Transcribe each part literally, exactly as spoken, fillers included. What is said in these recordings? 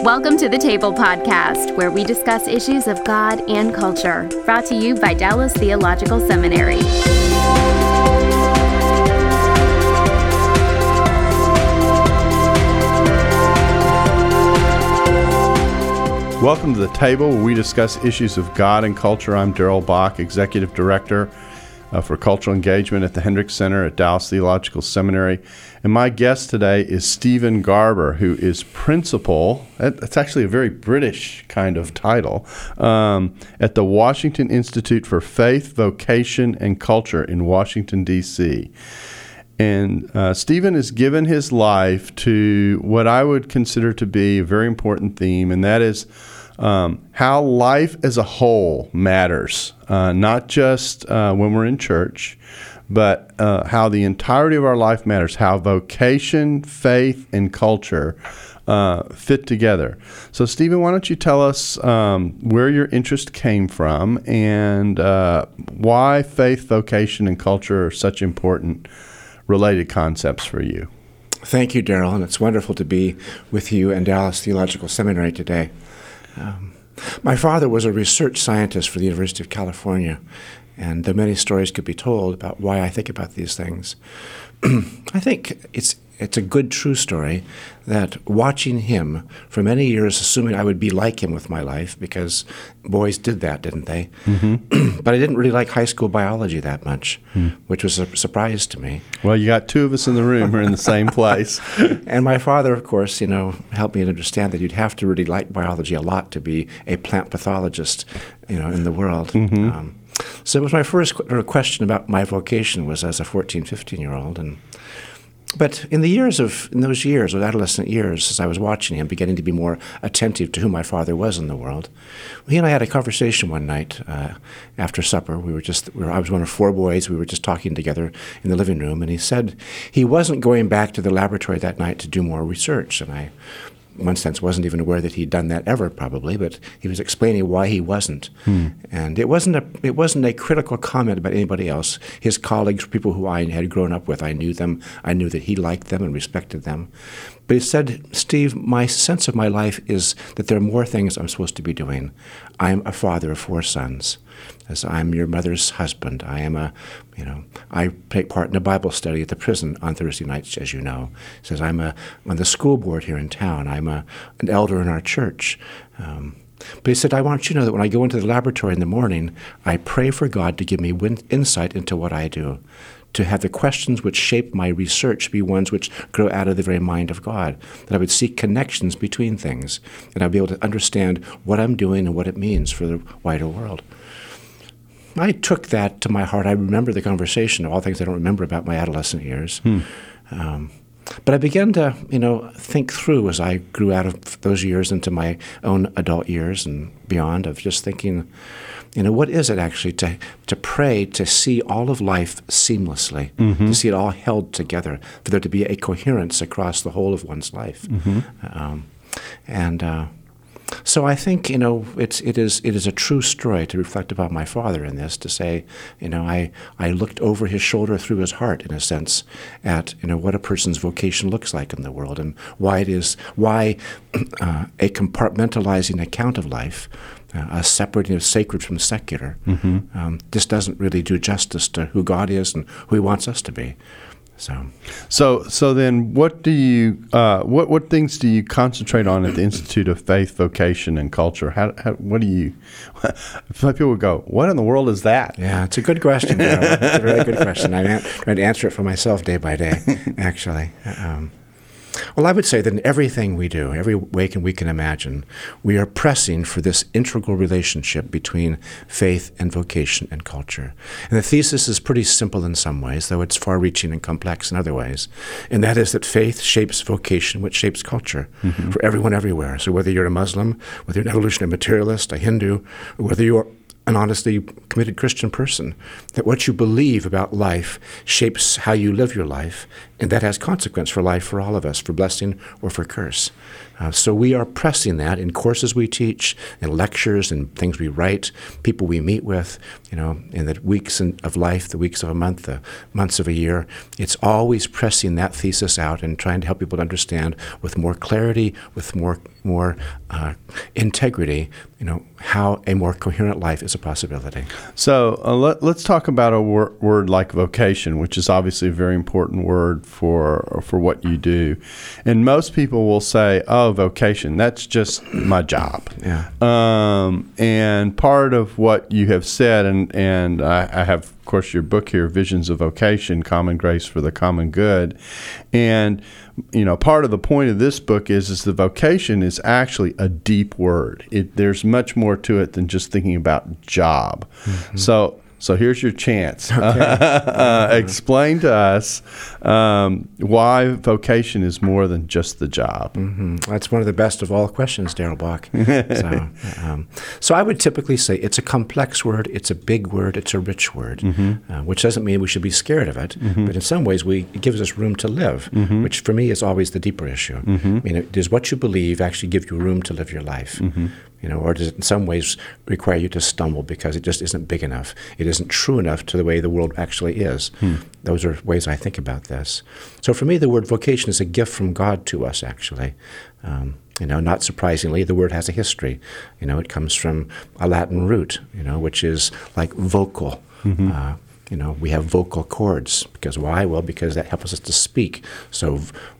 Welcome to the Table Podcast, where we discuss issues of God and culture, brought to you by Dallas Theological Seminary. Welcome to the Table, where we discuss issues of God and culture. I'm Daryl Bach, Executive Director uh, for Cultural Engagement at the Hendricks Center at Dallas Theological Seminary. And my guest today is Stephen Garber, who is principal, it's actually a very British kind of title, um, at the Washington Institute for Faith, Vocation, and Culture in Washington, D C And uh, Stephen has given his life to what I would consider to be a very important theme, and that is um, how life as a whole matters, uh, not just uh, when we're in church, but uh, how the entirety of our life matters, how vocation, faith, and culture uh, fit together. So, Stephen, why don't you tell us um, where your interest came from and uh, why faith, vocation, and culture are such important related concepts for you? Thank you, Daryl, and it's wonderful to be with you and Dallas Theological Seminary today. Um, my father was a research scientist for the University of California, and there are many stories could be told about why I think about these things. I think it's it's a good, true story that watching him for many years, assuming I would be like him with my life, because boys did that, didn't they? Mm-hmm. But I didn't really like high school biology that much, mm. which was a surprise to me. Well, you got two of us in the room. We're in the same place. And my father, of course, you know, helped me to understand that you'd have to really like biology a lot to be a plant pathologist, you know, in the world. Mm-hmm. Um, so it was my first question about my vocation was as a fourteen, fifteen-year-old, and But in the years of, in those years, those adolescent years, as I was watching him, beginning to be more attentive to who my father was in the world, he and I had a conversation one night uh, after supper. We were just, we were, I was one of four boys. We were just talking together in the living room, and he said he wasn't going back to the laboratory that night to do more research. And I, in one sense, wasn't even aware that he'd done that ever, probably, but he was explaining why he wasn't. Hmm. And it wasn't a it wasn't a critical comment about anybody else. His colleagues, people who I had grown up with, I knew them. I knew that he liked them and respected them. But he said, Steve, my sense of my life is that there are more things I'm supposed to be doing. I'm a father of four sons. As I'm your mother's husband. I am a, you know, I take part in a Bible study at the prison on Thursday nights, as you know. He says I'm a on the school board here in town. I'm a an elder in our church. Um, but he said, I want you to know that when I go into the laboratory in the morning, I pray for God to give me win- insight into what I do, to have the questions which shape my research be ones which grow out of the very mind of God, that I would seek connections between things, and I'd be able to understand what I'm doing and what it means for the wider world. I took that to my heart. I remember the conversation, of all things I don't remember about my adolescent years. Hmm. Um, but I began to, you know, think through as I grew out of those years into my own adult years and beyond, of just thinking, you know, what is it actually to to pray, to see all of life seamlessly, mm-hmm. to see it all held together, for there to be a coherence across the whole of one's life. Mm-hmm. Um, and uh, so I think, you know, it's it is it is a true story to reflect about my father in this, to say, you know, I, I looked over his shoulder through his heart, in a sense, at, you know, what a person's vocation looks like in the world, and why it is, why uh, a compartmentalizing account of life, uh, a separating of sacred from secular, mm-hmm. um, just doesn't really do justice to who God is and who he wants us to be. So, so, so then, what do you, uh, what what things do you concentrate on at the Institute of Faith, Vocation, and Culture? How, how what do you? People would go, "What in the world is that?" Yeah, it's a good question, Daryl. It's a very good question. I'm trying to answer it for myself day by day, actually. Um, Well, I would say that in everything we do, every way can we can imagine, we are pressing for this integral relationship between faith and vocation and culture. And the thesis is pretty simple in some ways, though it's far-reaching and complex in other ways. And that is that faith shapes vocation, which shapes culture mm-hmm. for everyone everywhere. So whether you're a Muslim, whether you're an evolutionary materialist, a Hindu, or whether you're an honestly committed Christian person, that what you believe about life shapes how you live your life, and that has consequence for life for all of us, for blessing or for curse. Uh, so we are pressing that in courses we teach, in lectures, and things we write, people we meet with, you know, in the weeks in, of life, the weeks of a month, the months of a year. It's always pressing that thesis out and trying to help people to understand with more clarity, with more more uh, integrity, you know, how a more coherent life is a possibility. So uh, let, let's talk about a wor- word like vocation, which is obviously a very important word for for what you do. And most people will say, "Oh, vocation, that's just my job." Yeah. Um, and part of what you have said, and and I, I have, of course, your book here, Visions of Vocation: Common Grace for the Common Good, and you know, part of the point of this book is is the vocation is actually a deep word. It, there's much more to it than just thinking about job. Mm-hmm. So. So here's your chance. Okay. uh, explain to us um, why vocation is more than just the job. Mm-hmm. That's one of the best of all questions, Darrell Bock. so, um, so I would typically say it's a complex word, it's a big word, it's a rich word, mm-hmm. uh, which doesn't mean we should be scared of it, mm-hmm. but in some ways we, it gives us room to live, mm-hmm. which for me is always the deeper issue. Mm-hmm. I mean, does what you believe actually give you room to live your life? Mm-hmm. You know, or does it in some ways require you to stumble because it just isn't big enough? It isn't true enough to the way the world actually is. Hmm. Those are ways I think about this. So for me, the word vocation is a gift from God to us, actually. Um, you know, not surprisingly, the word has a history. You know, it comes from a Latin root, you know, which is like vocal. Mm-hmm. Uh, You know, we have vocal cords. Because why? Well, because that helps us to speak. So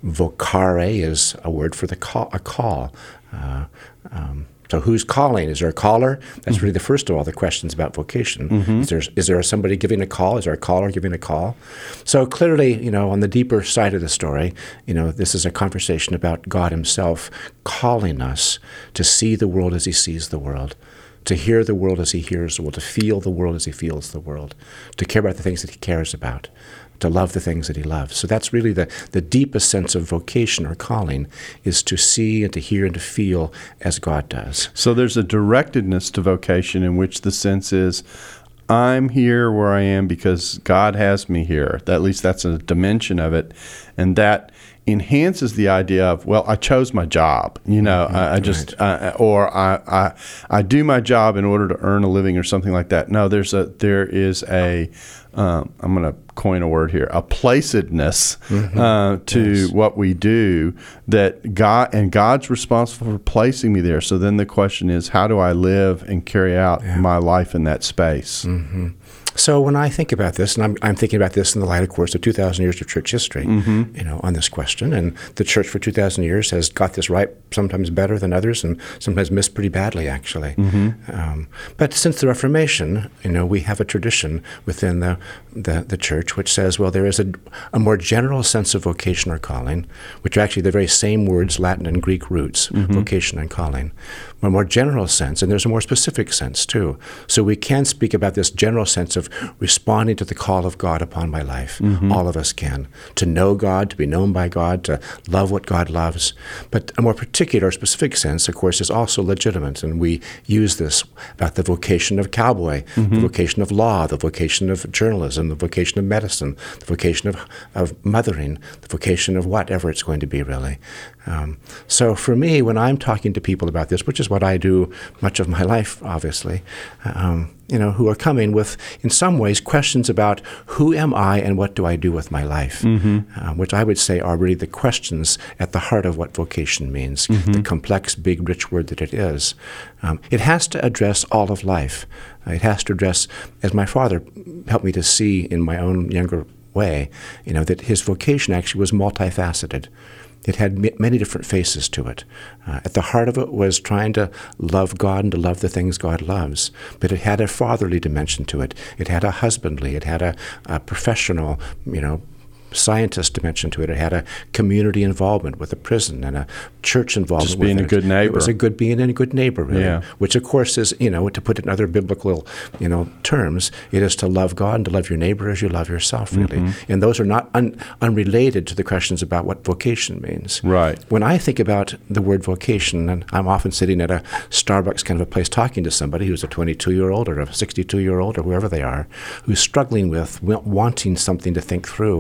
vocare is a word for the call, a call. Uh, um, So who's calling? Is there a caller? That's mm-hmm. really the first of all the questions about vocation. Mm-hmm. Is there is there somebody giving a call? Is there a caller giving a call? So clearly, you know, on the deeper side of the story, you know, this is a conversation about God himself calling us to see the world as he sees the world, to hear the world as he hears the world, to feel the world as he feels the world, to care about the things that he cares about, to love the things that he loves. So that's really the, the deepest sense of vocation or calling, is to see and to hear and to feel as God does. So there's a directedness to vocation in which the sense is, I'm here where I am because God has me here. At least that's a dimension of it. And that enhances the idea of, well, I chose my job, you know, mm-hmm. I, I just, right. uh, or I, I, I do my job in order to earn a living or something like that. No, there's a, there is a, um, I'm going to coin a word here, a placedness mm-hmm. uh, to yes. what we do, that God, and God's responsible for placing me there. So then the question is, how do I live and carry out yeah. my life in that space? Mm-hmm. So when I think about this, and I'm, I'm thinking about this in the light, of course, of two thousand years of church history, mm-hmm. you know, on this question, and the church for two thousand years has got this right, sometimes better than others, and sometimes missed pretty badly, actually. Mm-hmm. Um, but since the Reformation, you know, we have a tradition within the the, the church which says, well, there is a, a more general sense of vocation or calling, which are actually the very same words, Latin and Greek roots, mm-hmm. vocation and calling. A more general sense, and there's a more specific sense, too. So we can speak about this general sense of responding to the call of God upon my life. Mm-hmm. All of us can. To know God, to be known by God, to love what God loves. But a more particular, specific sense, of course, is also legitimate, and we use this about the vocation of cowboy, mm-hmm. the vocation of law, the vocation of journalism, the vocation of medicine, the vocation of, of mothering, the vocation of whatever it's going to be, really. Um, so for me, when I'm talking to people about this, which is what I do much of my life, obviously, um, you know, who are coming with, in some ways, questions about who am I and what do I do with my life, mm-hmm. uh, which I would say are really the questions at the heart of what vocation means, mm-hmm. the complex, big, rich word that it is. Um, it has to address all of life. Uh, it has to address, as my father helped me to see in my own younger way, you know, that his vocation actually was multifaceted. It had m- many different faces to it. Uh, at the heart of it was trying to love God and to love the things God loves. But it had a fatherly dimension to it. It had a husbandly. It had a, a professional, you know, scientist dimension to it. It had a community involvement with a prison and a church involvement. Just being with a good neighbor. It was a good being and a good neighbor, really. Yeah. Which, of course, is, you know, to put it in other biblical, you know, terms, it is to love God and to love your neighbor as you love yourself, really. Mm-hmm. And those are not un- unrelated to the questions about what vocation means. Right. When I think about the word vocation, and I'm often sitting at a Starbucks kind of a place talking to somebody who's a twenty-two-year-old or a sixty-two-year-old or whoever they are, who's struggling with wanting something to think through,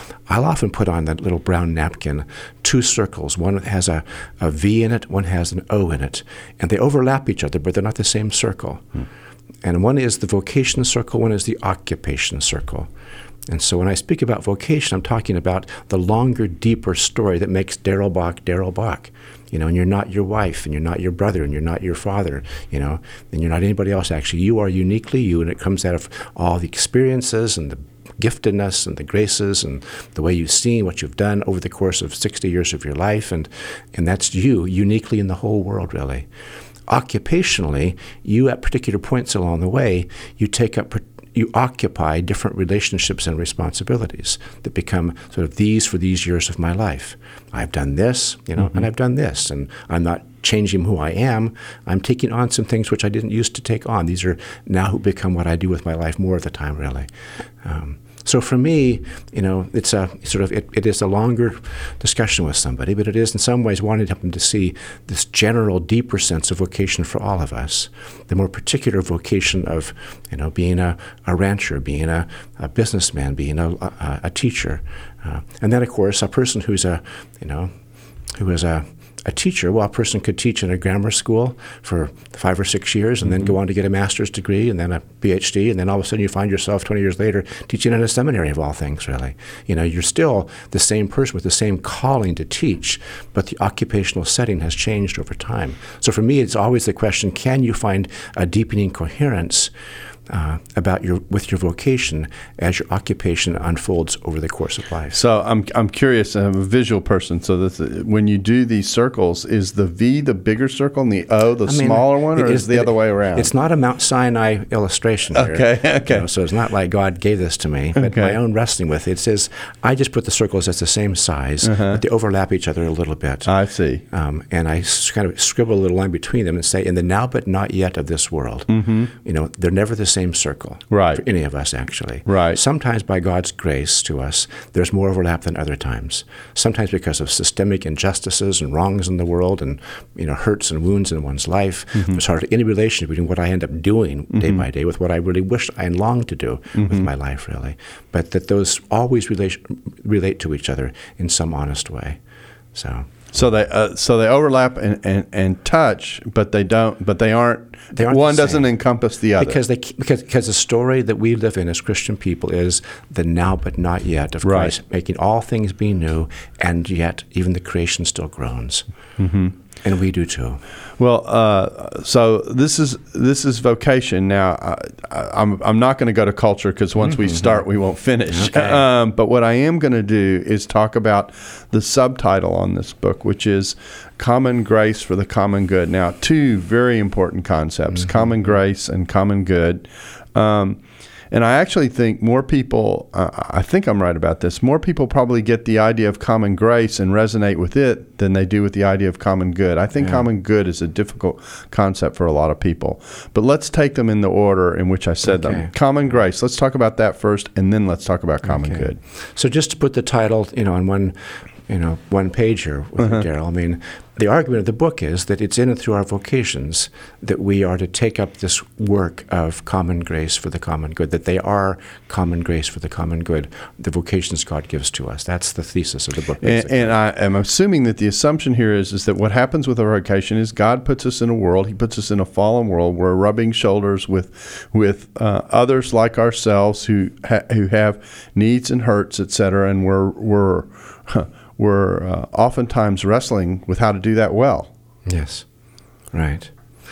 I'll often put on that little brown napkin two circles. One has a, a V in it, one has an O in it. And they overlap each other, but they're not the same circle. Hmm. And one is the vocation circle, one is the occupation circle. And so when I speak about vocation, I'm talking about the longer, deeper story that makes Darrell Bock Darrell Bock. You know, and you're not your wife, and you're not your brother, and you're not your father, you know, and you're not anybody else, actually. You are uniquely you, and it comes out of all the experiences and the giftedness and the graces and the way you've seen what you've done over the course of sixty years of your life, and, and that's you, uniquely in the whole world, really. Occupationally, you at particular points along the way, you take up you occupy different relationships and responsibilities that become sort of these for these years of my life. I've done this, you know, mm-hmm. and I've done this, and I'm not changing who I am. I'm taking on some things which I didn't used to take on. These are now who become what I do with my life more of the time, really. Um, So for me, you know, it's a sort of it, it is a longer discussion with somebody, but it is in some ways wanting them to see this general, deeper sense of vocation for all of us, the more particular vocation of, you know, being a, a rancher, being a, a businessman, being a, a, a teacher, uh, and then of course a person who's a, you know, who is a A teacher, well, a person could teach in a grammar school for five or six years and mm-hmm. then go on to get a master's degree and then a P H D, and then all of a sudden you find yourself twenty years later teaching in a seminary of all things, really. You know, you're still the same person with the same calling to teach, but the occupational setting has changed over time. So for me, it's always the question, can you find a deepening coherence Uh, about your with your vocation as your occupation unfolds over the course of life? So I'm I'm curious. I'm a visual person. So this, when you do these circles, is the V the bigger circle and the O the I mean, smaller one, or is it the it, other way around? It's not a Mount Sinai illustration here. Okay, okay. You know, so it's not like God gave this to me, but okay. my own wrestling with it. It says I just put the circles as the same size, uh-huh. but they overlap each other a little bit. I see. Um, and I kind of scribble a little line between them and say, in the now but not yet of this world, mm-hmm. you know, they're never the same circle, right? For any of us, actually, right? Sometimes by God's grace to us, there's more overlap than other times. Sometimes because of systemic injustices and wrongs in the world, and you know, hurts and wounds in one's life. Mm-hmm. There's hardly any relation between what I end up doing mm-hmm. day by day with what I really wish and long to do mm-hmm. with my life, really. But that those always relate relate to each other in some honest way. So. So they uh, so they overlap and, and, and touch, but they don't. But they aren't. They aren't one the doesn't encompass the other because they because because the story that we live in as Christian people is the now but not yet of right. Christ making all things be new, and yet even the creation still groans, mm-hmm. and we do too. Well, uh, so this is this is vocation. Now, I, I'm I'm not going to go to culture because once mm-hmm. we start, we won't finish. Okay. Um, but what I am going to do is talk about the subtitle on this book, which is Common Grace for the Common Good. Now, two very important concepts: mm-hmm. common grace and common good. Um, And I actually think more people, uh, I think I'm right about this, more people probably get the idea of common grace and resonate with it than they do with the idea of common good. I think yeah. common good is a difficult concept for a lot of people. But let's take them in the order in which I said okay. them. Common grace, let's talk about that first, and then let's talk about common okay. good. So just to put the title, you know, on one you know, one page here with uh-huh. Darrell. I mean, the argument of the book is that it's in and through our vocations that we are to take up this work of common grace for the common good, that they are common grace for the common good, the vocations God gives to us. That's the thesis of the book. And, and I am assuming that the assumption here is, is that what happens with our vocation is God puts us in a world, he puts us in a fallen world, we're rubbing shoulders with with uh, others like ourselves who ha- who have needs and hurts, et cetera, and we're, we're huh, we're uh, oftentimes wrestling with how to do that well. Yes, right.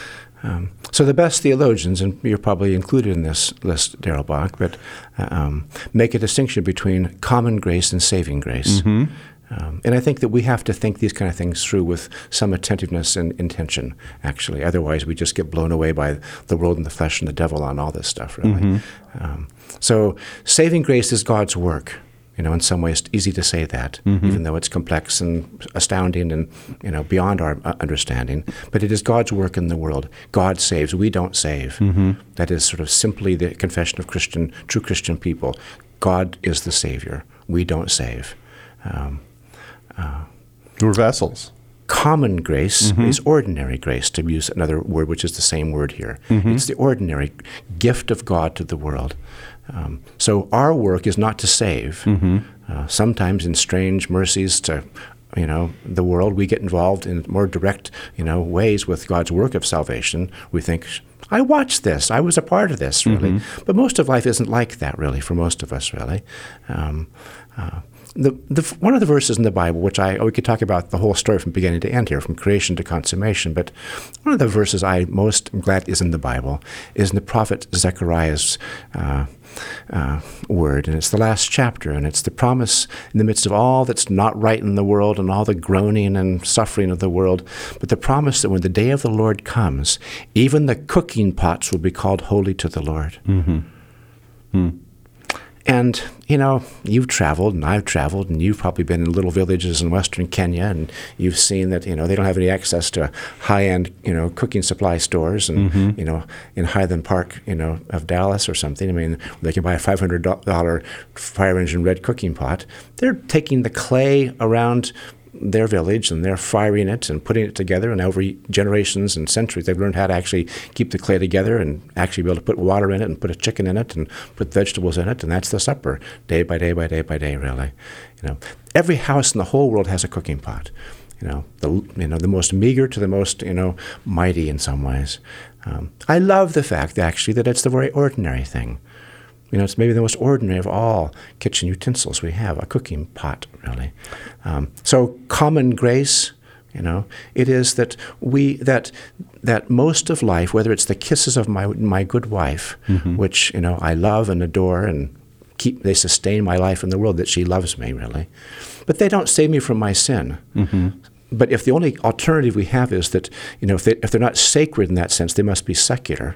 Um, so the best theologians, and you're probably included in this list, Darrell Bock, but uh, um, make a distinction between common grace and saving grace. Mm-hmm. Um, and I think that we have to think these kind of things through with some attentiveness and intention, actually. Otherwise, we just get blown away by the world and the flesh and the devil on all this stuff, really. Mm-hmm. Um, so saving grace is God's work. You know, in some ways, it's easy to say that, mm-hmm. even though it's complex and astounding and, you know, beyond our understanding. But it is God's work in the world. God saves. We don't save. Mm-hmm. That is sort of simply the confession of Christian, true Christian people. God is the Savior. We don't save. Um, uh, We're vessels. Common grace mm-hmm. is ordinary grace, to use another word, which is the same word here. Mm-hmm. It's the ordinary gift of God to the world. Um, so our work is not to save. Mm-hmm. Uh, sometimes in strange mercies to, you know, the world, we get involved in more direct, you know, ways with God's work of salvation. We think, I watched this. I was a part of this, really. Mm-hmm. But most of life isn't like that, really, for most of us, really. Um, uh, the, the one of the verses in the Bible, which I we could talk about the whole story from beginning to end here, from creation to consummation, but one of the verses I most am glad is in the Bible is in the prophet Zechariah's uh, uh, word, and it's the last chapter, and it's the promise in the midst of all that's not right in the world and all the groaning and suffering of the world, but the promise that when the day of the Lord comes, even the cooking pots will be called holy to the Lord. Mm-hmm. Hmm. And, you know, you've traveled and I've traveled, and you've probably been in little villages in western Kenya, and you've seen that, you know, they don't have any access to high-end, you know, cooking supply stores and, mm-hmm. you know, in Highland Park, you know, of Dallas or something. I mean, they can buy a five hundred dollars fire engine red cooking pot. They're taking the clay around their village, and they're firing it and putting it together, and over generations and centuries they've learned how to actually keep the clay together and actually be able to put water in it and put a chicken in it and put vegetables in it, and that's the supper, day by day by day by day, really. You know, every house in the whole world has a cooking pot. You know, the you know the most meager to the most, you know, mighty in some ways. Um, I love the fact, actually, that it's the very ordinary thing. You know, it's maybe the most ordinary of all kitchen utensils we have, a cooking pot, really. Um, so common grace, you know, it is that we that that most of life, whether it's the kisses of my my good wife, mm-hmm. which, you know, I love and adore and keep, they sustain my life in the world, that she loves me, really. But they don't save me from my sin. Mm-hmm. But if the only alternative we have is that, you know, if, they, if they're not sacred in that sense, they must be secular.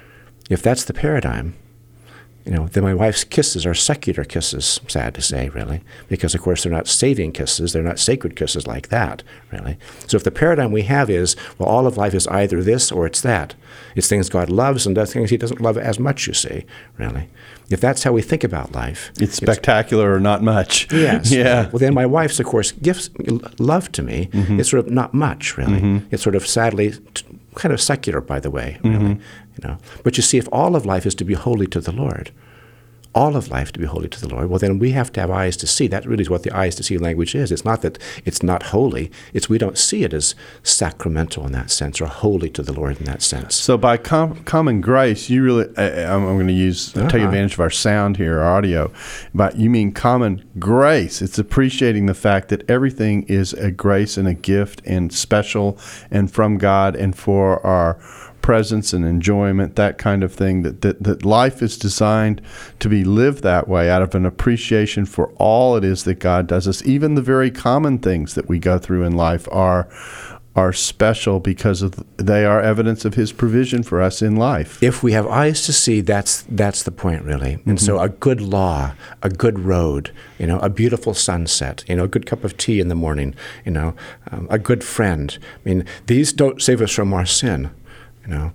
If that's the paradigm, you know, then my wife's kisses are secular kisses, sad to say, really, because, of course, they're not saving kisses. They're not sacred kisses like that, really. So if the paradigm we have is, well, all of life is either this or it's that. It's things God loves and things he doesn't love as much, you see, really. If that's how we think about life. It's spectacular it's, or not much. Yes. Yeah. Well, then my wife's, of course, gives love to me. Mm-hmm. It's sort of not much, really. Mm-hmm. It's sort of sadly t- kind of secular, by the way, really. Mm-hmm. You know. But you see, if all of life is to be holy to the Lord, all of life to be holy to the Lord, well, then we have to have eyes to see. That really is what the eyes to see language is. It's not that it's not holy. It's we don't see it as sacramental in that sense or holy to the Lord in that sense. So by com- common grace, you really, uh, I'm, I'm going to use, uh-huh. take advantage of our sound here, our audio, but you mean common grace. It's appreciating the fact that everything is a grace and a gift and special and from God and for our presence and enjoyment, that kind of thing, that, that that life is designed to be lived that way out of an appreciation for all it is that God does us. Even the very common things that we go through in life are are special because of they are evidence of his provision for us in life. If we have eyes to see, that's that's the point, really. And mm-hmm. so a good law, a good road, you know, a beautiful sunset, you know, a good cup of tea in the morning, you know, um, a good friend. I mean, these don't save us from our sin. You know,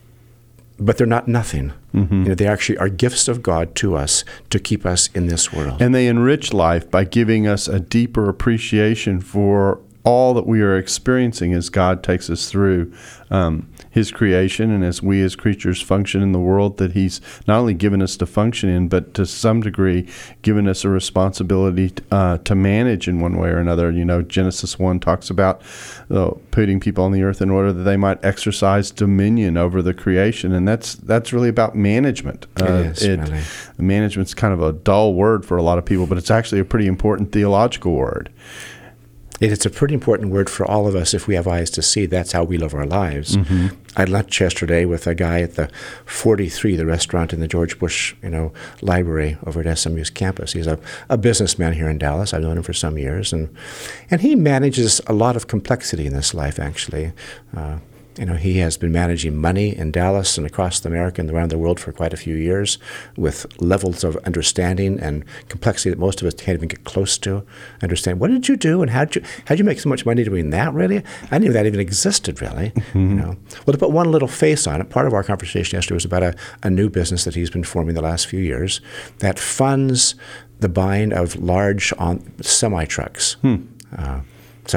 but they're not nothing. Mm-hmm. You know, they actually are gifts of God to us to keep us in this world. And they enrich life by giving us a deeper appreciation for all that we are experiencing as God takes us through um, his creation and as we as creatures function in the world that he's not only given us to function in, but to some degree given us a responsibility to, uh, to manage in one way or another. You know, Genesis one talks about uh, putting people on the earth in order that they might exercise dominion over the creation, and that's that's really about management. Uh, it is, it, really. Management's kind of a dull word for a lot of people, but it's actually a pretty important theological word. It's a pretty important word for all of us if we have eyes to see. That's how we live our lives. Mm-hmm. I had lunch yesterday with a guy at the forty-three, the restaurant in the George Bush, you know, library over at S M U's campus. He's a, a businessman here in Dallas. I've known him for some years. And and he manages a lot of complexity in this life, actually. Uh, You know, he has been managing money in Dallas and across America and around the world for quite a few years with levels of understanding and complexity that most of us can't even get close to. Understand, what did you do and how did you how did you make so much money doing that, really? I didn't know that even existed, really. Mm-hmm. You know, well, to put one little face on it, part of our conversation yesterday was about a, a new business that he's been forming the last few years that funds the buying of large on semi-trucks. Hmm. Uh, so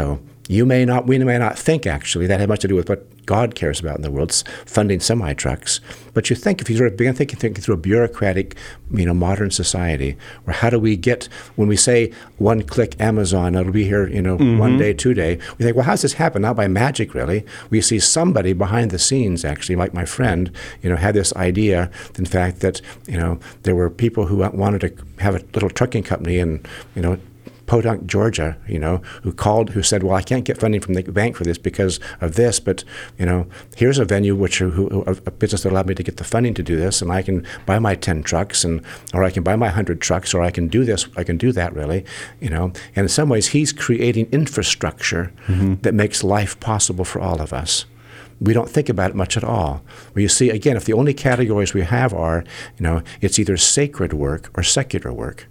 You may not, we may not think, actually, that had much to do with what God cares about in the world, funding semi-trucks. But you think, if you sort of begin thinking, thinking through a bureaucratic, you know, modern society, where how do we get, when we say one-click Amazon, it'll be here, you know, mm-hmm. one day, two day, we think, well, how's this happen? Not by magic, really. We see somebody behind the scenes, actually, like my friend, you know, had this idea, in fact, that, you know, there were people who wanted to have a little trucking company and, you know, Podunk, Georgia, you know, who called, who said, well, I can't get funding from the bank for this because of this, but, you know, here's a venue, which who, who, a business that allowed me to get the funding to do this, and I can buy my ten trucks, and or I can buy my one hundred trucks, or I can do this, I can do that, really, you know. And in some ways, he's creating infrastructure mm-hmm. that makes life possible for all of us. We don't think about it much at all. Where you see, again, if the only categories we have are, you know, it's either sacred work or secular work,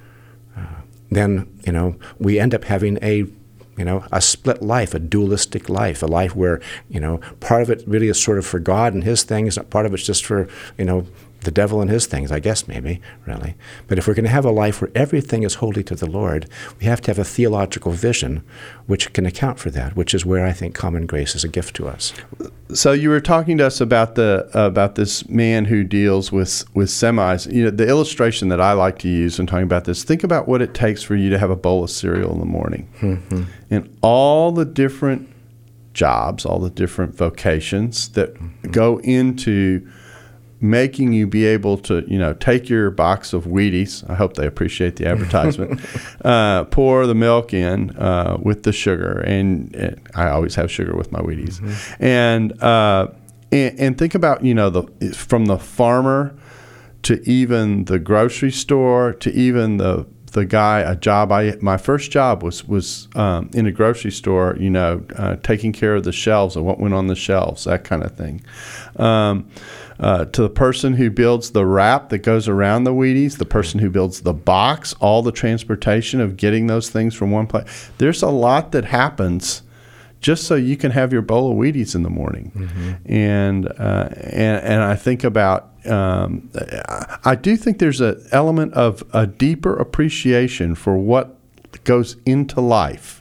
then, you know, we end up having a, you know, a split life, a dualistic life, a life where, you know, part of it really is sort of for God and his things, part of it's just for, you know, the devil and his things, I guess, maybe, really. But if we're going to have a life where everything is holy to the Lord, we have to have a theological vision which can account for that, which is where I think common grace is a gift to us. So you were talking to us about the uh, about this man who deals with, with semis. You know, the illustration that I like to use when talking about this, think about what it takes for you to have a bowl of cereal in the morning. Mm-hmm. And all the different jobs, all the different vocations that mm-hmm. go into making you be able to, you know, take your box of Wheaties. I hope they appreciate the advertisement. uh, pour the milk in uh, with the sugar, and, and I always have sugar with my Wheaties. Mm-hmm. And, uh, and and think about, you know, the from the farmer to even the grocery store to even the the guy. A job I my first job was was um, in a grocery store. You know, uh, taking care of the shelves and what went on the shelves, that kind of thing. Um, Uh, to the person who builds the wrap that goes around the Wheaties, the person who builds the box, all the transportation of getting those things from one place. There's a lot that happens just so you can have your bowl of Wheaties in the morning. Mm-hmm. And, uh, and and I think about, um, I do think there's an element of a deeper appreciation for what goes into life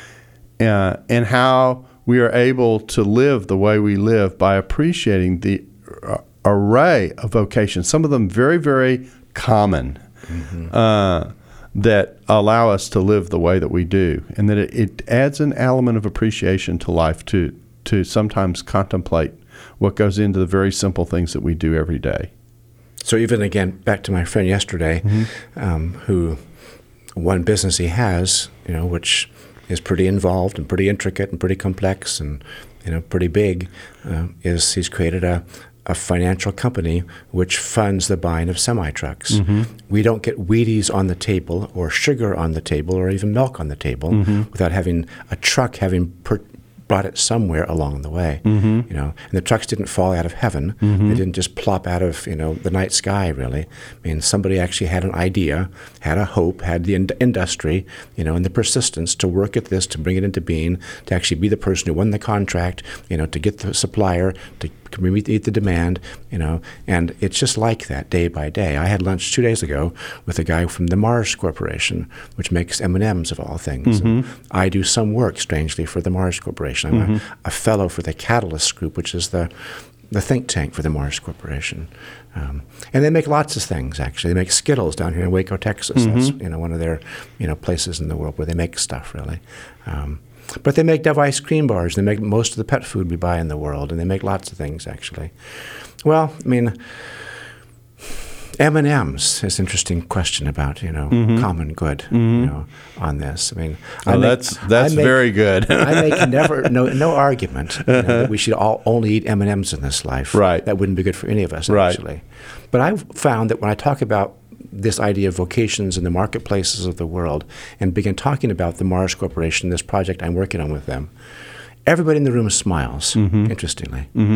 uh, and how we are able to live the way we live by appreciating the array of vocations, some of them very, very common, mm-hmm. uh, that allow us to live the way that we do, and that it, it adds an element of appreciation to life to to sometimes contemplate what goes into the very simple things that we do every day. So even again, back to my friend yesterday, mm-hmm. um, who one business he has, you know, which is pretty involved and pretty intricate and pretty complex and, you know, pretty big, uh, is he's created a a financial company which funds the buying of semi-trucks. Mm-hmm. We don't get Wheaties on the table or sugar on the table or even milk on the table mm-hmm. without having a truck having per- brought it somewhere along the way. Mm-hmm. You know, and the trucks didn't fall out of heaven. Mm-hmm. They didn't just plop out of, you know, the night sky, really. I mean, somebody actually had an idea, had a hope, had the in- industry, you know, and the persistence to work at this, to bring it into being, to actually be the person who won the contract, you know, to get the supplier, to meet the demand, you know, and it's just like that day by day. I had lunch two days ago with a guy from the Mars Corporation, which makes M and M's of all things. Mm-hmm. And I do some work, strangely, for the Mars Corporation. I'm mm-hmm. a, a fellow for the Catalyst Group, which is the the think tank for the Mars Corporation. Um, and they make lots of things, actually. They make Skittles down here in Waco, Texas. Mm-hmm. That's, you know, one of their, you know, places in the world where they make stuff, really. Um, But they make Dove ice cream bars. They make most of the pet food we buy in the world, and they make lots of things, actually. Well, I mean, M and M's is an interesting question about, you know, mm-hmm. common good, mm-hmm. you know, on this. I mean, oh, I make, that's that's make, very good. I make never no no argument you know, that we should all only eat M and M's in this life. Right. That wouldn't be good for any of us, right. actually. But I've found that when I talk about this idea of vocations in the marketplaces of the world and begin talking about the Mars Corporation, this project I'm working on with them, everybody in the room smiles, mm-hmm. interestingly. Mm-hmm.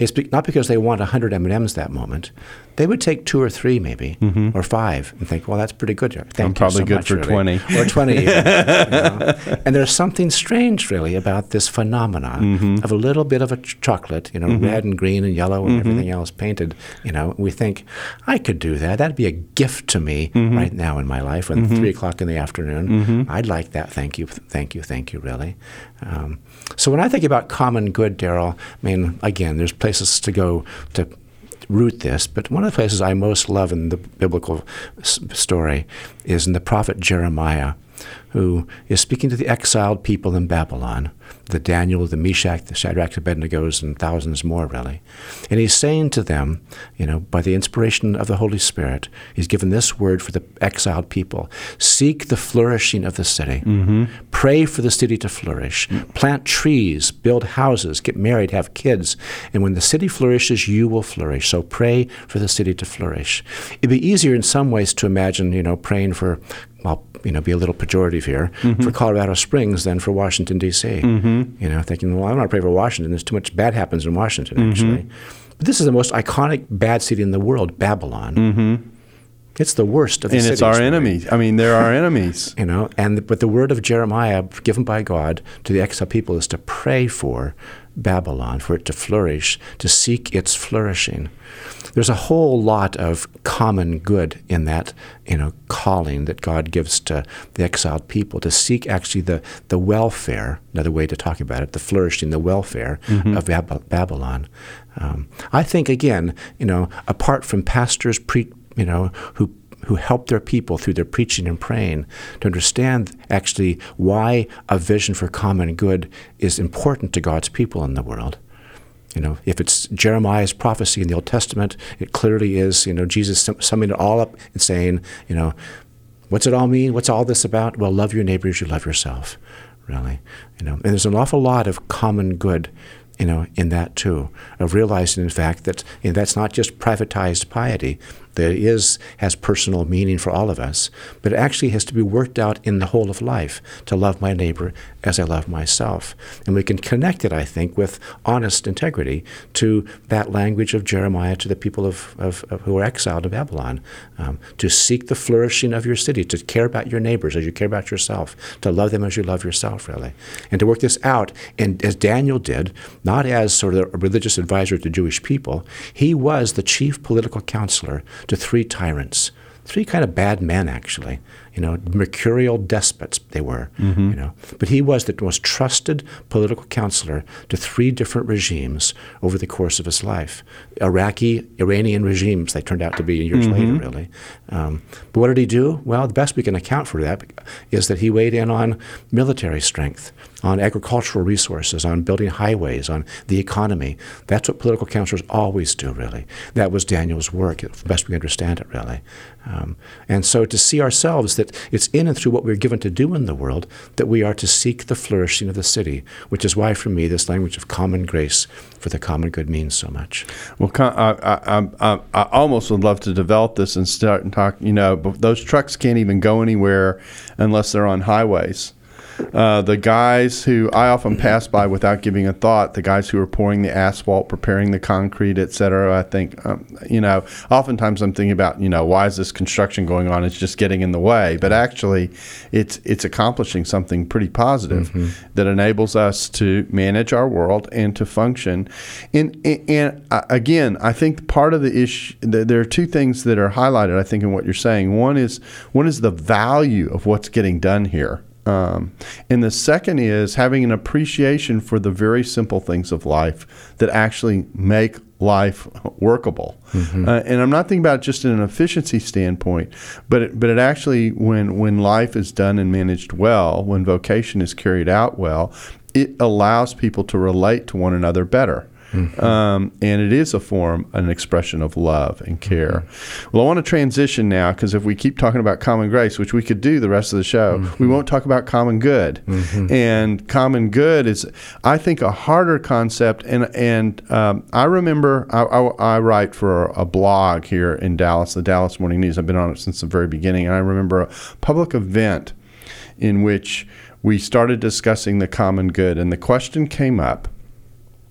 It's be, not because they want one hundred M and M's that moment. They would take two or three maybe, mm-hmm. or five, and think, well, that's pretty good. Thank I'm you probably so good much, for really. twenty. Or twenty even. You know? And there's something strange, really, about this phenomenon mm-hmm. of a little bit of a ch- chocolate, you know, mm-hmm. red and green and yellow and mm-hmm. everything else painted. You know, we think, I could do that. That'd be a gift to me mm-hmm. right now in my life when mm-hmm. three o'clock in the afternoon. Mm-hmm. I'd like that. Thank you. Thank you. Thank you, really. Um, so when I think about common good, Darrell, I mean, again, there's places to go to root this, but one of the places I most love in the biblical s- story is in the prophet Jeremiah, who is speaking to the exiled people in Babylon, the Daniel, the Meshach, the Shadrach, the Abednego, and thousands more, really. And he's saying to them, you know, by the inspiration of the Holy Spirit, he's given this word for the exiled people: seek the flourishing of the city. Mm-hmm. Pray for the city to flourish. Mm-hmm. Plant trees, build houses, get married, have kids. And when the city flourishes, you will flourish. So pray for the city to flourish. It'd be easier in some ways to imagine, you know, praying for, well, you know, be a little pejorative here, mm-hmm. for Colorado Springs than for Washington, D C Mm-hmm. You know, thinking, well, I don't want to pray for Washington. There's too much bad happens in Washington, mm-hmm. actually. But this is the most iconic bad city in the world, Babylon. Mm-hmm. It's the worst of the and cities. And it's our really. enemies. I mean, they're our enemies. You know, and but the word of Jeremiah given by God to the exiled people is to pray for Babylon, for it to flourish, to seek its flourishing. There's a whole lot of common good in that, you know, calling that God gives to the exiled people to seek actually the, the welfare, another way to talk about it, the flourishing, the welfare mm-hmm. of Bab- Babylon. Um, I think, again, you know, apart from pastors, pre- you know, who who help their people through their preaching and praying to understand actually why a vision for common good is important to God's people in the world. You know, if it's Jeremiah's prophecy in the Old Testament, it clearly is, you know, Jesus summing it all up and saying, you know, what's it all mean? What's all this about? Well, love your neighbor as you love yourself, really. You know, and there's an awful lot of common good, you know, in that too, of realizing, in fact, that you know, that's not just privatized piety. That is has personal meaning for all of us, but it actually has to be worked out in the whole of life to love my neighbor as I love myself. And we can connect it, I think, with honest integrity to that language of Jeremiah to the people of, of, of who are exiled to Babylon, um, to seek the flourishing of your city, to care about your neighbors as you care about yourself, to love them as you love yourself, really. And to work this out, and as Daniel did, not as sort of a religious advisor to Jewish people, he was the chief political counselor to three tyrants, three kind of bad men, actually. You know, mercurial despots they were, mm-hmm. you know. But he was the most trusted political counselor to three different regimes over the course of his life. Iraqi, Iranian regimes they turned out to be years mm-hmm. later, really. Um, but what did he do? Well, the best we can account for that is that he weighed in on military strength, on agricultural resources, on building highways, on the economy. That's what political counselors always do, really. That was Daniel's work, the best we understand it, really. Um, and so to see ourselves that it's in and through what we're given to do in the world that we are to seek the flourishing of the city, which is why, for me, this language of common grace for the common good means so much. Well, I, I, I, I almost would love to develop this and start and talk, you know, but those trucks can't even go anywhere unless they're on highways. Uh, the guys who I often pass by without giving a thought, the guys who are pouring the asphalt, preparing the concrete, et cetera, I think, um, you know, oftentimes I'm thinking about, you know, why is this construction going on? It's just getting in the way. But actually, it's it's accomplishing something pretty positive mm-hmm. that enables us to manage our world and to function. And, and, and uh, again, I think part of the issue, there are two things that are highlighted, I think, in what you're saying. One is one is the value of what's getting done here. Um, and the second is having an appreciation for the very simple things of life that actually make life workable. Mm-hmm. Uh, and I'm not thinking about it just in an efficiency standpoint, but it, but it actually, when when life is done and managed well, when vocation is carried out well, it allows people to relate to one another better. Mm-hmm. Um, and it is a form, an expression of love and care. Mm-hmm. Well, I want to transition now, because if we keep talking about common grace, which we could do the rest of the show, mm-hmm. we won't talk about common good. Mm-hmm. And common good is, I think, a harder concept. And and um, I remember I, I, I write for a blog here in Dallas, the Dallas Morning News. I've been on it since the very beginning. And I remember a public event in which we started discussing the common good. And the question came up,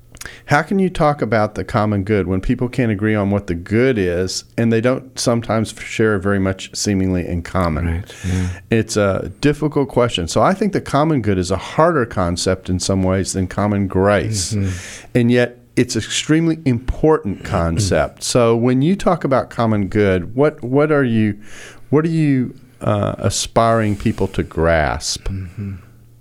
how can you talk about the common good when people can't agree on what the good is, and they don't sometimes share very much seemingly in common? Right. Yeah. It's a difficult question. So I think the common good is a harder concept in some ways than common grace. Mm-hmm. And yet it's an extremely important concept. So when you talk about common good, what what are you what are you uh, aspiring people to grasp? Mm-hmm.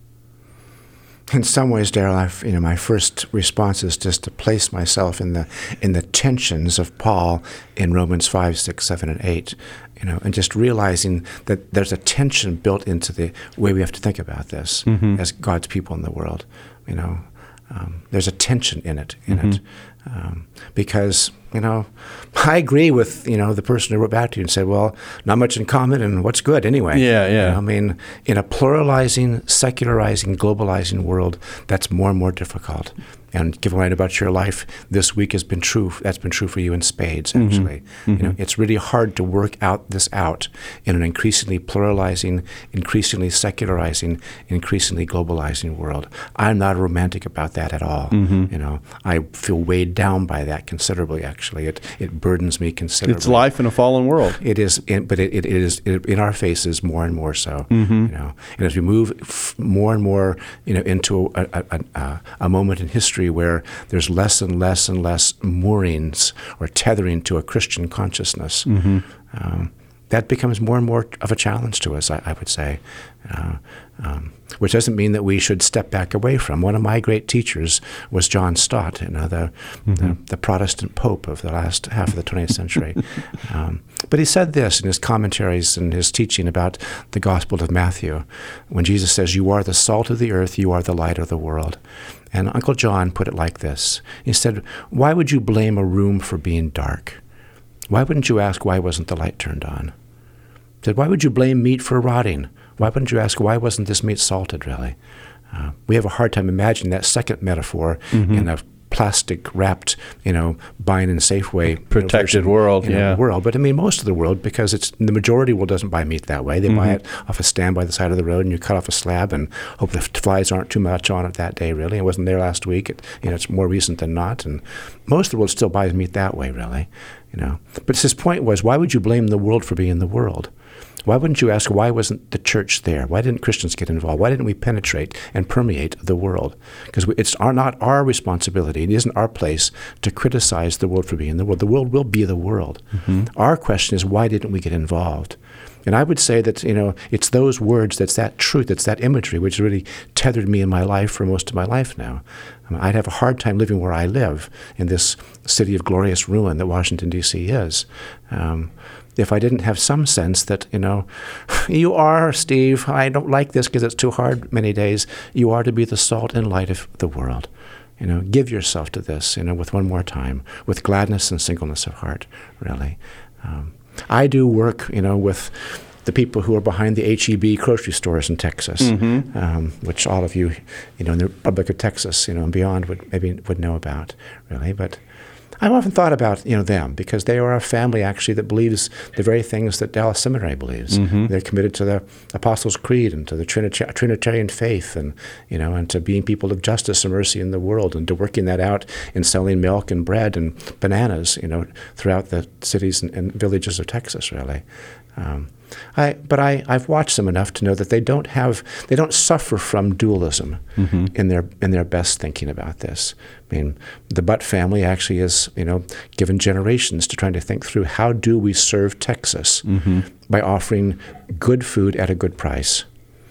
In some ways, Daryl, I've, you know, my first response is just to place myself in the in the tensions of Paul in Romans five, six, seven, and eight, you know, and just realizing that there's a tension built into the way we have to think about this mm-hmm. as God's people in the world. You know, um, there's a tension in it, in mm-hmm. it, um, because you know, I agree with, you know, the person who wrote back to you and said, well, not much in common, and what's good anyway? Yeah, yeah. You know, I mean, in a pluralizing, secularizing, globalizing world, that's more and more difficult. And given what I know about your life, this week has been true. That's been true for you in spades, actually. Mm-hmm. You know, it's really hard to work out this out in an increasingly pluralizing, increasingly secularizing, increasingly globalizing world. I'm not a romantic about that at all. Mm-hmm. You know, I feel weighed down by that considerably. Actually, it it burdens me considerably. It's life in a fallen world. It is, in, but it, it is it, in our faces more and more so. Mm-hmm. You know, and as we move f- more and more, you know, into a, a, a, a moment in history where there's less and less and less moorings or tethering to a Christian consciousness, mm-hmm. um, that becomes more and more of a challenge to us, I, I would say, uh, um, which doesn't mean that we should step back away from. One of my great teachers was John Stott, you know, the, mm-hmm. the, the Protestant Pope of the last half of the twentieth century. Um, but he said this in his commentaries and his teaching about the Gospel of Matthew, when Jesus says, "You are the salt of the earth, you are the light of the world." And Uncle John put it like this. He said, why would you blame a room for being dark? Why wouldn't you ask why wasn't the light turned on? He said, why would you blame meat for rotting? Why wouldn't you ask why wasn't this meat salted, really? Uh, we have a hard time imagining that second metaphor mm-hmm. in a plastic-wrapped, you know, buying in Safeway protected world, you know, yeah. world. But I mean, most of the world, because it's the majority world doesn't buy meat that way. They mm-hmm. buy it off a stand by the side of the road, and you cut off a slab and hope the flies aren't too much on it that day. Really, it wasn't there last week. It, you know, it's more recent than not, and most of the world still buys meat that way, really. You know, but his point was, why would you blame the world for being the world? Why wouldn't you ask, why wasn't the church there? Why didn't Christians get involved? Why didn't we penetrate and permeate the world? Because it's our, not our responsibility. It isn't our place to criticize the world for being the world. The world will be the world. Mm-hmm. Our question is, why didn't we get involved? And I would say that, you know, it's those words, that's that truth, that's that imagery, which really tethered me in my life for most of my life now. I mean, I'd have a hard time living where I live, in this city of glorious ruin that Washington, D C is, um, if I didn't have some sense that, you know, you are, Steve, I don't like this because it's too hard many days, you are to be the salt and light of the world. You know, give yourself to this, you know, with one more time, with gladness and singleness of heart, really. Um, I do work, you know, with the people who are behind the H E B grocery stores in Texas, mm-hmm. um, which all of you, you know, in the Republic of Texas, you know, and beyond would maybe would know about, really. But I've often thought about, you know, them, because they are a family actually that believes the very things that Dallas Seminary believes. Mm-hmm. They're committed to the Apostles' Creed and to the Trinita- Trinitarian faith, and you know, and to being people of justice and mercy in the world, and to working that out in selling milk and bread and bananas, you know, throughout the cities and, and villages of Texas, really. Um, I, but I, I've watched them enough to know that they don't have, they don't suffer from dualism mm-hmm. in their in their best thinking about this. I mean, the Butt family actually is, you know, given generations to trying to think through, how do we serve Texas mm-hmm. by offering good food at a good price.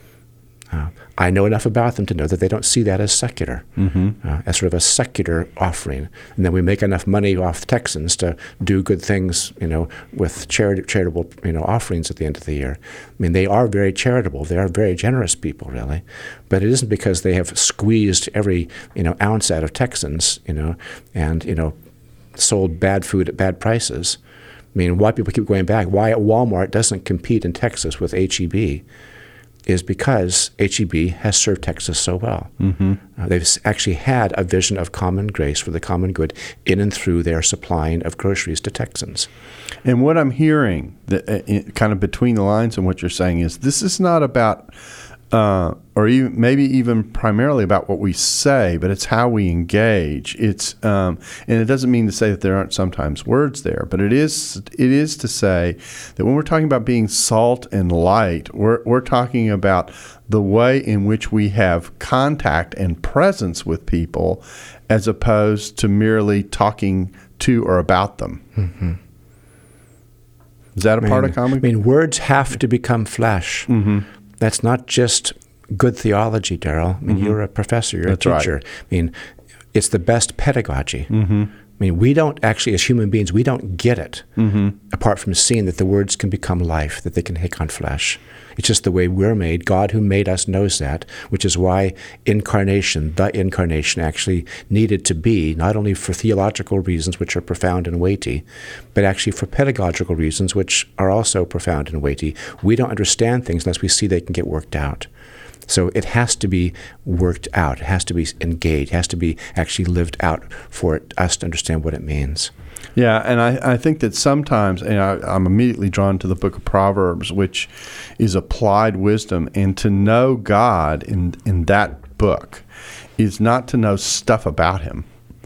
Uh, I know enough about them to know that they don't see that as secular, mm-hmm. uh, as sort of a secular offering. And then we make enough money off the Texans to do good things, you know, with charit- charitable, you know, offerings at the end of the year. I mean, they are very charitable. They are very generous people, really. But it isn't because they have squeezed every, you know, ounce out of Texans, you know, and, you know, sold bad food at bad prices. I mean, why people keep going back, why Walmart doesn't compete in Texas with H E B is because H E B has served Texas so well. Mm-hmm. Uh, they've actually had a vision of common grace for the common good in and through their supplying of groceries to Texans. And what I'm hearing, that, uh, kind of between the lines in what you're saying, is this is not about uh, or even, maybe even primarily about what we say, but it's how we engage. It's um, and it doesn't mean to say that there aren't sometimes words there, but it is it is to say that when we're talking about being salt and light, we're we're talking about the way in which we have contact and presence with people, as opposed to merely talking to or about them. Mm-hmm. Is that a I mean, part of common? I mean, words have to become flesh. Mm-hmm. That's not just good theology, Darrell. I mean, mm-hmm. you're a professor, you're That's a teacher. Right. I mean, it's the best pedagogy. Mm-hmm. I mean, we don't actually, as human beings, we don't get it mm-hmm. apart from seeing that the words can become life, that they can take on flesh. It's just the way we're made. God who made us knows that, which is why incarnation, the incarnation, actually needed to be, not only for theological reasons, which are profound and weighty, but actually for pedagogical reasons, which are also profound and weighty. We don't understand things unless we see they can get worked out. So it has to be worked out. It has to be engaged. It has to be actually lived out for it, us to understand what it means. Yeah, and I, I think that sometimes, and I, I'm immediately drawn to the book of Proverbs, which is applied wisdom. And to know God in in that book is not to know stuff about him.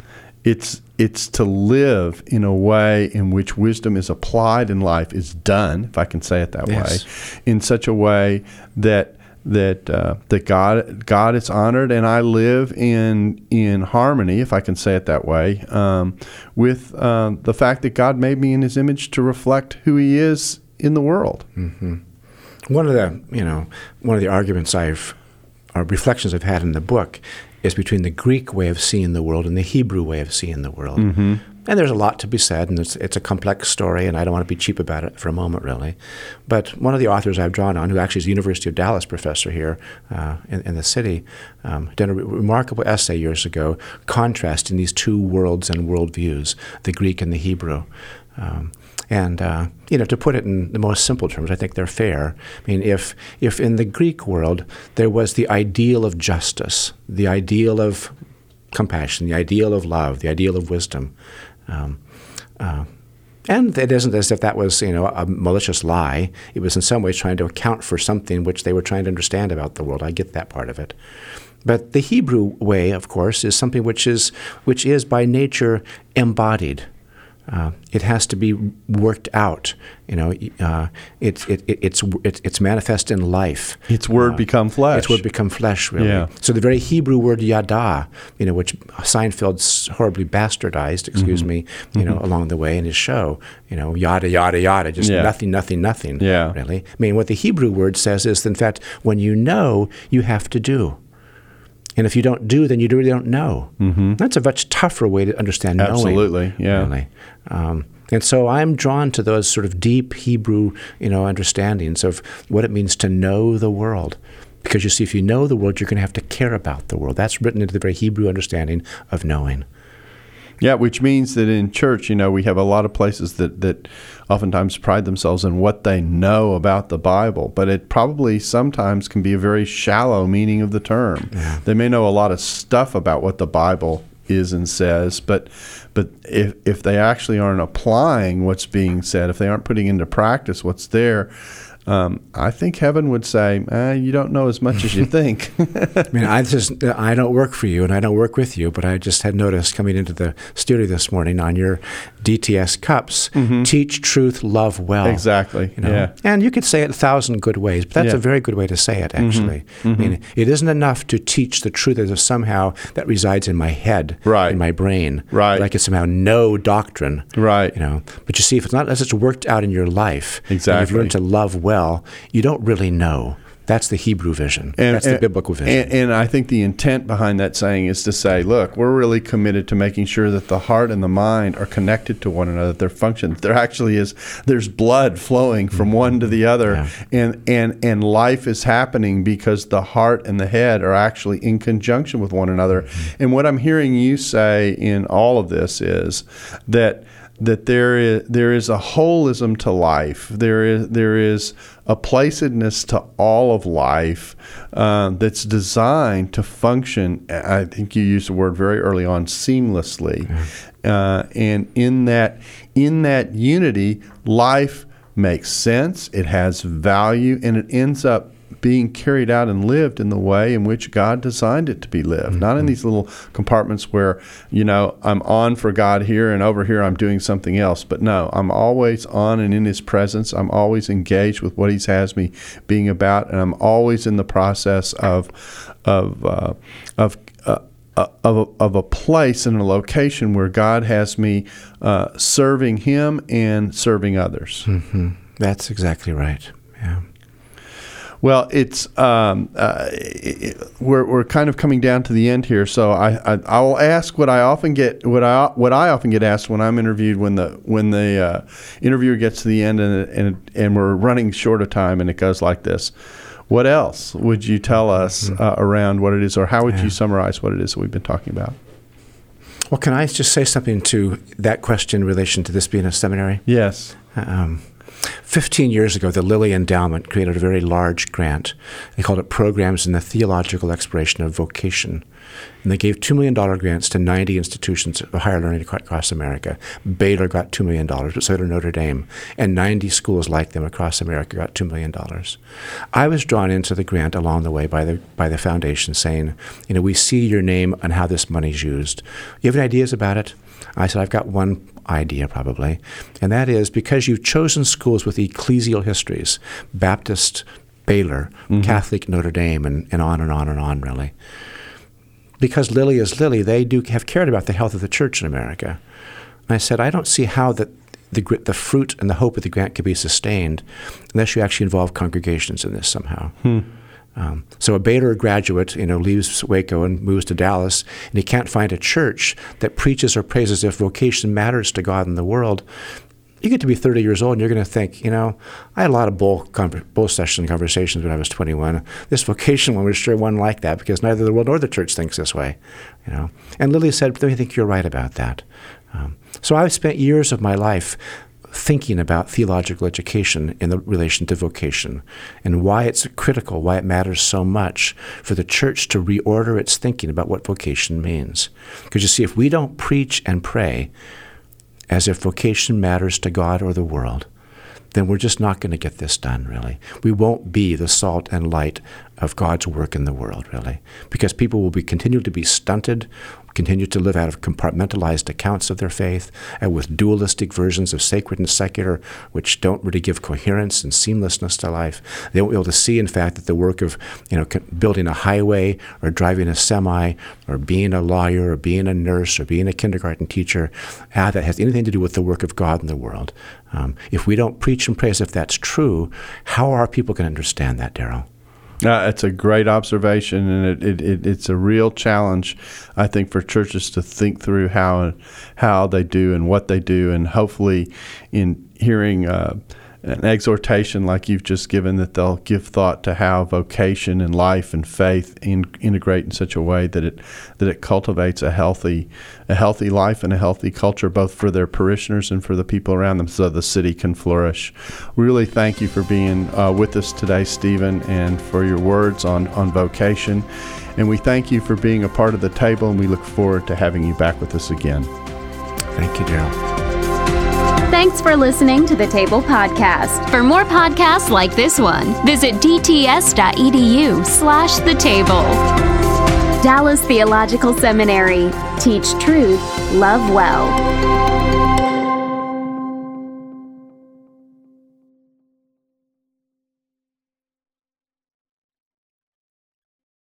It's it's to live in a way in which wisdom is applied in life, is done, if I can say it that Yes. way, in such a way that that uh, that God God is honored, and I live in in harmony, if I can say it that way, um, with uh, the fact that God made me in His image to reflect who He is in the world. Mm-hmm. One of the you know one of the arguments I've or reflections I've had in the book is between the Greek way of seeing the world and the Hebrew way of seeing the world. Mm-hmm. And there's a lot to be said, and it's, it's a complex story, and I don't want to be cheap about it for a moment, really. But one of the authors I've drawn on, who actually is a University of Dallas professor here uh, in, in the city, um, did a re- remarkable essay years ago contrasting these two worlds and worldviews, the Greek and the Hebrew. Um, and, uh, you know, to put it in the most simple terms, I think they're fair. I mean, if if in the Greek world there was the ideal of justice, the ideal of compassion, the ideal of love, the ideal of wisdom, Um, uh, and it isn't as if that was, you know, a malicious lie. It was in some ways trying to account for something which they were trying to understand about the world. I get that part of it. But the Hebrew way, of course, is something which is which is by nature embodied. Uh, it has to be worked out. You know, uh, it's it, it, it's it, it's manifest in life. Its word uh, become flesh. Its word become flesh, really. Yeah. So the very Hebrew word yada, you know, which Seinfeld's horribly bastardized, excuse mm-hmm. me, you mm-hmm. know, along the way in his show, you know, yada yada yada, just yeah. nothing, nothing, nothing. Yeah. Really. I mean, what the Hebrew word says is, in fact, when you know, you have to do. And if you don't do, then you really don't know. Mm-hmm. That's a much tougher way to understand knowing. Absolutely, yeah. Really. Um, and so I'm drawn to those sort of deep Hebrew, you know, understandings of what it means to know the world. Because you see, if you know the world, you're going to have to care about the world. That's written into the very Hebrew understanding of knowing. Yeah, which means that in church, you know, we have a lot of places that, that oftentimes pride themselves in what they know about the Bible, but it probably sometimes can be a very shallow meaning of the term. Yeah. They may know a lot of stuff about what the Bible is and says, but but if if they actually aren't applying what's being said, if they aren't putting into practice what's there, Um, I think heaven would say, eh, you don't know as much as you think. I mean, I just I don't work for you, and I don't work with you, but I just had noticed coming into the studio this morning on your D T S cups, mm-hmm. teach truth, love well. Exactly, you know? yeah. And you could say it a thousand good ways, but that's yeah. a very good way to say it, actually. Mm-hmm. Mm-hmm. I mean, it isn't enough to teach the truth as if somehow that resides in my head, right. in my brain, right. that I could somehow know doctrine. Right. You know, but you see, if it's not as it's worked out in your life, exactly. and you've learned to love well, you don't really know. That's the Hebrew vision. And, That's and, the biblical vision. And, and I think the intent behind that saying is to say, look, we're really committed to making sure that the heart and the mind are connected to one another, that they're functions. There actually is, there's blood flowing from mm-hmm. one to the other, yeah. and, and, and life is happening because the heart and the head are actually in conjunction with one another. Mm-hmm. And what I'm hearing you say in all of this is that that there is there is a holism to life. There is there is a placedness to all of life uh, that's designed to function. I think you used the word very early on, seamlessly, mm-hmm. uh, and in that in that unity, life makes sense. It has value, and it ends up being carried out and lived in the way in which God designed it to be lived, mm-hmm. not in these little compartments where, you know, I'm on for God here and over here I'm doing something else. But no, I'm always on and in His presence. I'm always engaged with what He has me being about, and I'm always in the process of of uh, of uh, uh, of, a, of a place and a location where God has me uh, serving Him and serving others. Mm-hmm. That's exactly right. Yeah. Well, it's um, uh, it, we're we're kind of coming down to the end here, so I, I I will ask what I often get what I what I often get asked when I'm interviewed when the when the uh, interviewer gets to the end and and and we're running short of time, and it goes like this: what else would you tell us uh, around what it is, or how would yeah. you summarize what it is that we've been talking about? Well, can I just say something to that question in relation to this being a seminary? Yes. Um, Fifteen years ago, the Lilly Endowment created a very large grant. They called it Programs in the Theological Exploration of Vocation. And they gave two million dollars grants to ninety institutions of higher learning across America. Baylor got two million dollars, but so did Notre Dame. And ninety schools like them across America got two million dollars. I was drawn into the grant along the way by the by the foundation saying, you know, we see your name and how this money's used. You have any ideas about it? I said, I've got one idea probably, and that is because you've chosen schools with ecclesial histories, Baptist, Baylor, mm-hmm. Catholic, Notre Dame, and, and on and on and on, really. Because Lilly is Lilly, they do have cared about the health of the church in America. And I said, I don't see how that the, the fruit and the hope of the grant could be sustained unless you actually involve congregations in this somehow. Hmm. Um, so a Baylor graduate, you know, leaves Waco and moves to Dallas, and he can't find a church that preaches or prays as if vocation matters to God in the world. You get to be thirty years old, and you're going to think, you know, I had a lot of bull, conver- bull session conversations when I was twenty-one. This vocation one was sure one like that because neither the world nor the church thinks this way, you know. And Lilly said, I think you're right about that. Um, so I've spent years of my life thinking about theological education in the relation to vocation and why it's critical, why it matters so much for the church to reorder its thinking about what vocation means. Because you see, if we don't preach and pray as if vocation matters to God or the world, then we're just not going to get this done, really. We won't be the salt and light of God's work in the world, really, because people will be continue to be stunted, continue to live out of compartmentalized accounts of their faith, and with dualistic versions of sacred and secular, which don't really give coherence and seamlessness to life. They won't be able to see, in fact, that the work of, you know, building a highway or driving a semi or being a lawyer or being a nurse or being a kindergarten teacher, how that has anything to do with the work of God in the world. Um, if we don't preach and pray as if that's true, how are people going to understand that, Darrell? Uh, it's a great observation, and it, it, it, it's a real challenge, I think, for churches to think through how how they do and what they do, and hopefully in hearing uh, an exhortation like you've just given, that they'll give thought to how vocation and life and faith in, integrate in such a way that it that it cultivates a healthy a healthy life and a healthy culture, both for their parishioners and for the people around them, so the city can flourish. We really thank you for being uh, with us today, Stephen, and for your words on, on vocation. And we thank you for being a part of the table, and we look forward to having you back with us again. Thank you, Darrell. Thanks for listening to the Table Podcast. For more podcasts like this one, visit dts.edu slash the table. Dallas Theological Seminary. Teach truth, love well.